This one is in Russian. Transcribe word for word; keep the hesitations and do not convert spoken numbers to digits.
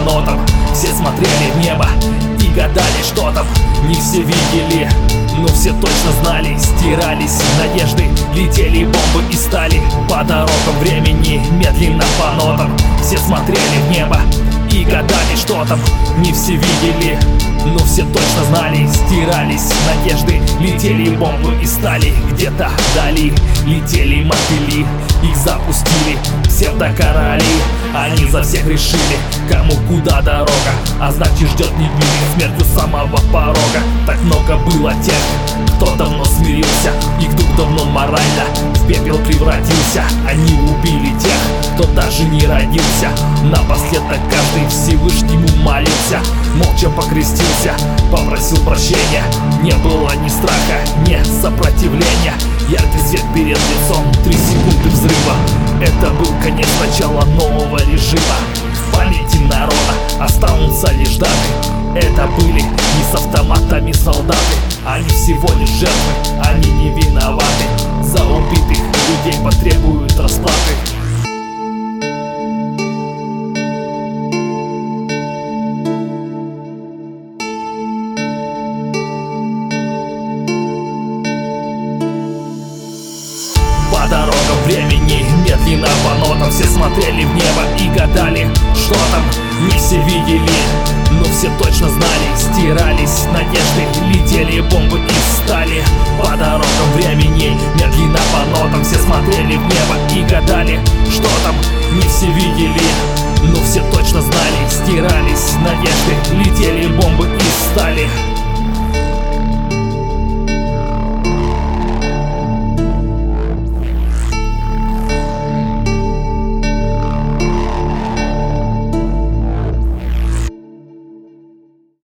нотам. Все смотрели в небо и гадали, что там. Не все видели, но все точно знали. Стирались надежды, летели бомбы и стали. По дорогам времени медленно по нотам. Все смотрели в небо и гадали, что там. Не все видели, но все точно знали. Стирались надежды, летели бомбы и стали. Где-то вдали летели мотыли, их запустили псевдокороли. Они за всех решили, кому куда дорога, а значит ждет невинных смерть у самого порога. Так много было тех, кто давно смирился и кто давно морально в пепел превратился. Они убили тех, кто даже не родился. Напоследок каждый Всевышнему молился, молча покрестился, попросил прощения. Не было ни страха, ни сопротивления. Яркий свет перед лицом, три секунды взрыва. Это был конец начала нового режима. В памяти народа останутся лишь даты. Это были не с автоматами солдаты. Они всего лишь жертвы, они не виноваты. За убитых людей потребуют расплаты. По дорогам времени, медленно по нотам. Все смотрели в небо и гадали, что там. Не все видели, но все точно знали. Стирались надежды, летели бомбы и стали. По дорогам времени, медленно по нотам. Все смотрели в небо и гадали, что там. Не все видели, но все точно знали. Стирались надежды, летели бомбы